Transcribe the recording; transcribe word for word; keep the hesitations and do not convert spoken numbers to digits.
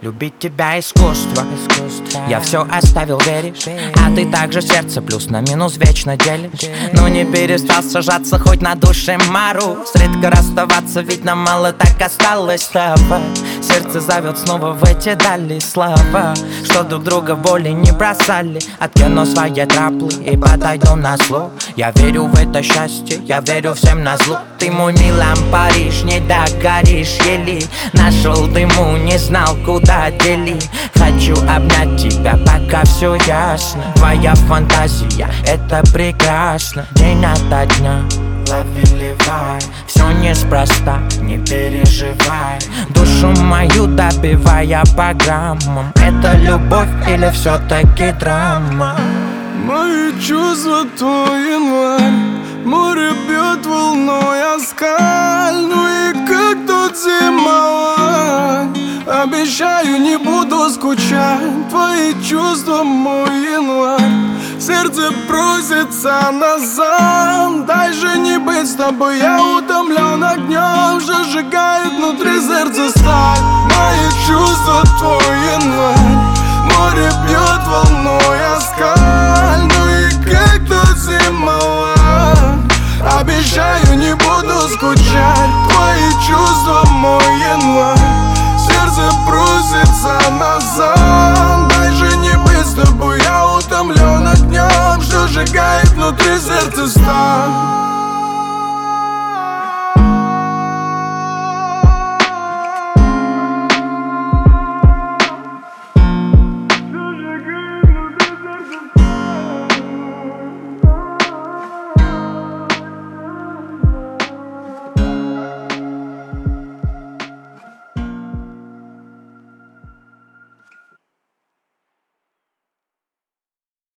Любить тебя искусство, искусство. Я все оставил, веришь? А ты также сердце плюс на минус вечно делишь. Ну не перестал сажаться хоть на душе мороз. Редко расставаться, ведь нам мало так осталось с тобой. Сердце зовет снова в эти дали слова, что друг друга боли не бросали. Откину свои траплы и подойду на зло. Я верю в это счастье, я верю всем на зло. Ты мой Милан Париж, не догоришь еле. Нашел дыму, не знал куда дели. Хочу обнять тебя, пока все ясно. Твоя фантазия, это прекрасно. День ото дня лови ливай, все неспроста, не переживай. Душу мою добивая по граммам. Это любовь или все-таки драма? Мои чувства твой январь. Море бьет волной о скаль. Ну и как тут зимовать? Обещаю, не буду скучать. Твои чувства мой январь. Сердце просится назад. Дай же не быть с тобой, я утомлен огнем. Зажигает внутри сердца сталь. Мои чувства твой январь. Море бьет волной о скаль. Ну и как тут зимовать? Обещаю, не буду скучать. Твои чувства мой январь. Сердце просится назад. Дай же не быть с тобой, я утомлен огнем, что сжигает внутри сердца сталь.